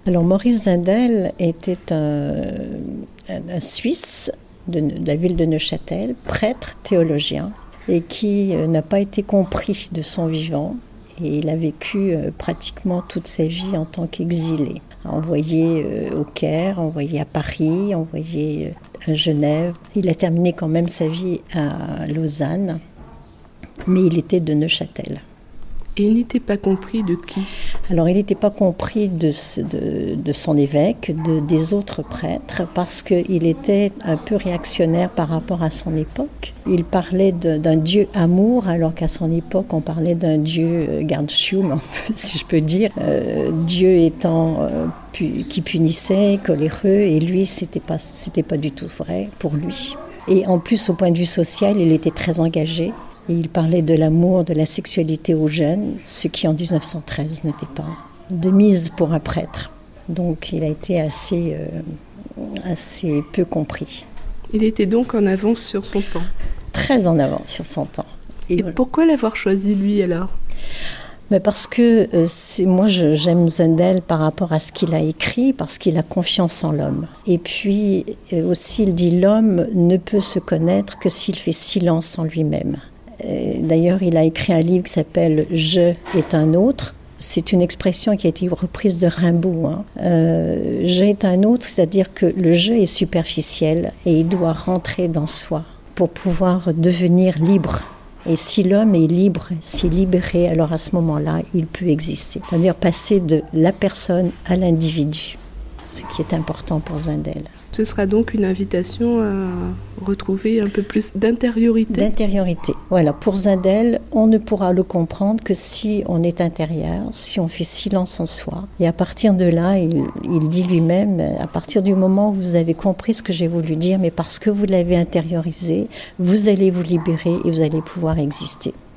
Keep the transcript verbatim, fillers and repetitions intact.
Alors Maurice Zindel était un, un, un Suisse de, de la ville de Neuchâtel, prêtre, théologien, et qui euh, n'a pas été compris de son vivant. Et il a vécu euh, pratiquement toute sa vie en tant qu'exilé, envoyé euh, au Caire, envoyé à Paris, envoyé euh, à Genève. Il a terminé quand même sa vie à Lausanne, mais il était de Neuchâtel. Et il n'était pas compris de qui ? Alors il n'était pas compris de, de, de son évêque, de, des autres prêtres, parce qu'il était un peu réactionnaire par rapport à son époque. Il parlait de, d'un Dieu amour, alors qu'à son époque on parlait d'un Dieu Gardschuhm, si je peux dire, euh, Dieu étant euh, pu, qui punissait, coléreux, et lui c'était pas, c'était pas du tout vrai pour lui. Et en plus au point de vue social, il était très engagé. Et il parlait de l'amour, de la sexualité aux jeunes, ce qui en dix-neuf cent treize n'était pas de mise pour un prêtre. Donc il a été assez, euh, assez peu compris. Il était donc en avance sur son temps. Très en avance sur son temps. Et, Et pourquoi l'avoir choisi lui alors ? Mais parce que euh, c'est, moi je, j'aime Zindel par rapport à ce qu'il a écrit, parce qu'il a confiance en l'homme. Et puis euh, aussi il dit l'homme ne peut se connaître que s'il fait silence en lui-même. D'ailleurs, il a écrit un livre qui s'appelle « Je est un autre ». C'est une expression qui a été reprise de Rimbaud. Hein. Euh, « Je est un autre », c'est-à-dire que le je est superficiel et il doit rentrer dans soi pour pouvoir devenir libre. Et si l'homme est libre, s'il est libéré, alors à ce moment-là, il peut exister. C'est-à-dire passer de la personne à l'individu, ce qui est important pour Zindel. Ce sera donc une invitation à retrouver un peu plus d'intériorité. D'intériorité. Voilà, pour Zindel, on ne pourra le comprendre que si on est intérieur, si on fait silence en soi. Et à partir de là, il, il dit lui-même, à partir du moment où vous avez compris ce que j'ai voulu dire, mais parce que vous l'avez intériorisé, vous allez vous libérer et vous allez pouvoir exister.